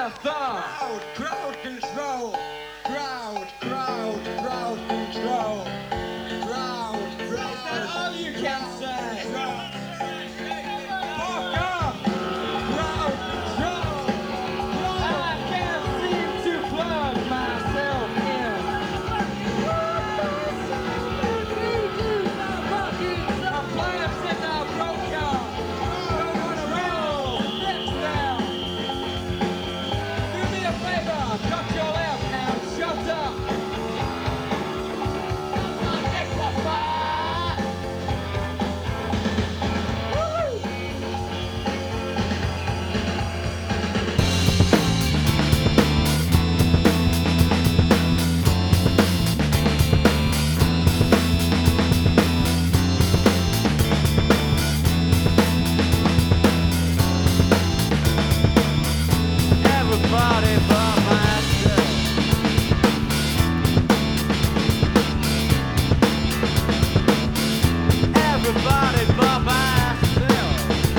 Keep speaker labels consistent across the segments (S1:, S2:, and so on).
S1: have thought.
S2: Crowd control. Crowd control. Crowd.
S1: All you can say.
S2: Fuck off. Crowd control.
S1: I can't seem to plug myself in. My plan says I broke y'all. Don't wanna roll. Steps down. Do me a favor. Cut your left and shut up.
S3: Everybody but myself. Everybody but myself.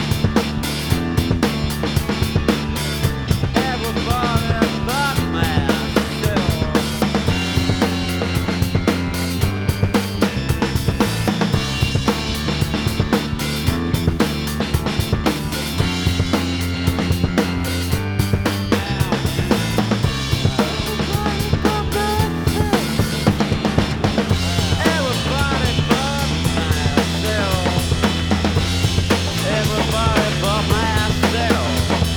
S3: Everybody but myself. Everybody but myself. Everybody but myself.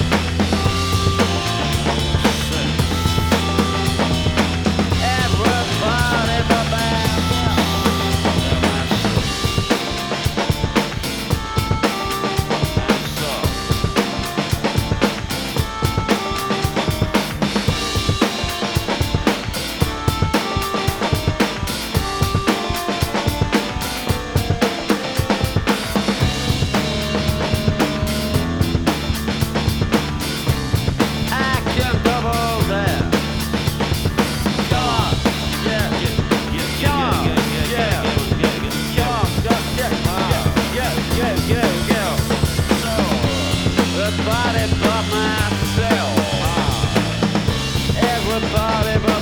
S3: Everybody but I can double that. Come on, yeah, come on, yeah. So, everybody but myself. Everybody but